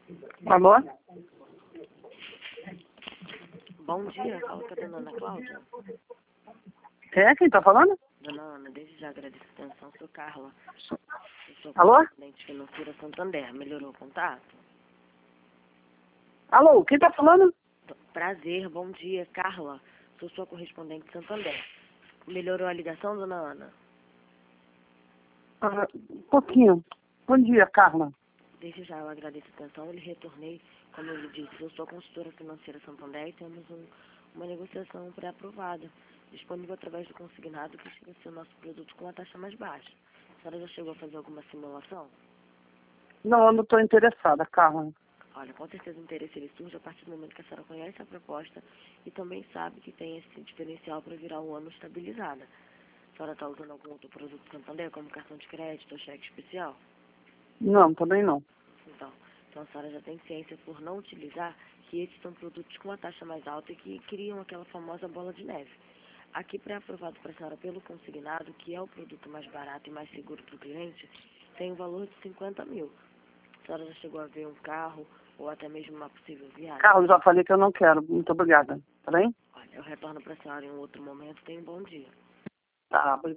Alô? Bom dia, fala com a dona Ana Cláudia. É, quem tá falando? Dona Ana, desde já agradeço a atenção, sou Carla. Eu sou Alô? correspondente financeira Santander. Melhorou o contato? Alô, quem tá falando? Prazer, bom dia, Carla. Sou sua correspondente Santander. Melhorou a ligação, dona Ana? Um pouquinho. Bom dia, Carla. Desde já eu agradeço a atenção, lhe retornei, como eu lhe disse, eu sou consultora financeira Santander e temos uma negociação pré-aprovada, disponível através do consignado, que chega a ser o nosso produto com a taxa mais baixa. A senhora já chegou a fazer alguma simulação? Não, eu não estou interessada, Carla. Olha, com certeza o interesse ele surge a partir do momento que a senhora conhece a proposta e também sabe que tem esse diferencial para virar o ano estabilizada. A senhora está usando algum outro produto Santander, como cartão de crédito ou cheque especial? Não, também não. Então a senhora já tem ciência por não utilizar que esses são produtos com a taxa mais alta e que criam aquela famosa bola de neve. Aqui pré-aprovado para a senhora pelo consignado, que é o produto mais barato e mais seguro para o cliente, tem um valor de 50 mil. A senhora já chegou a ver um carro ou até mesmo uma possível viagem? Carla, já falei que eu não quero. Muito obrigada. Tá bem? Olha, eu retorno para a senhora em um outro momento. Tenha um bom dia. Tá, obrigada.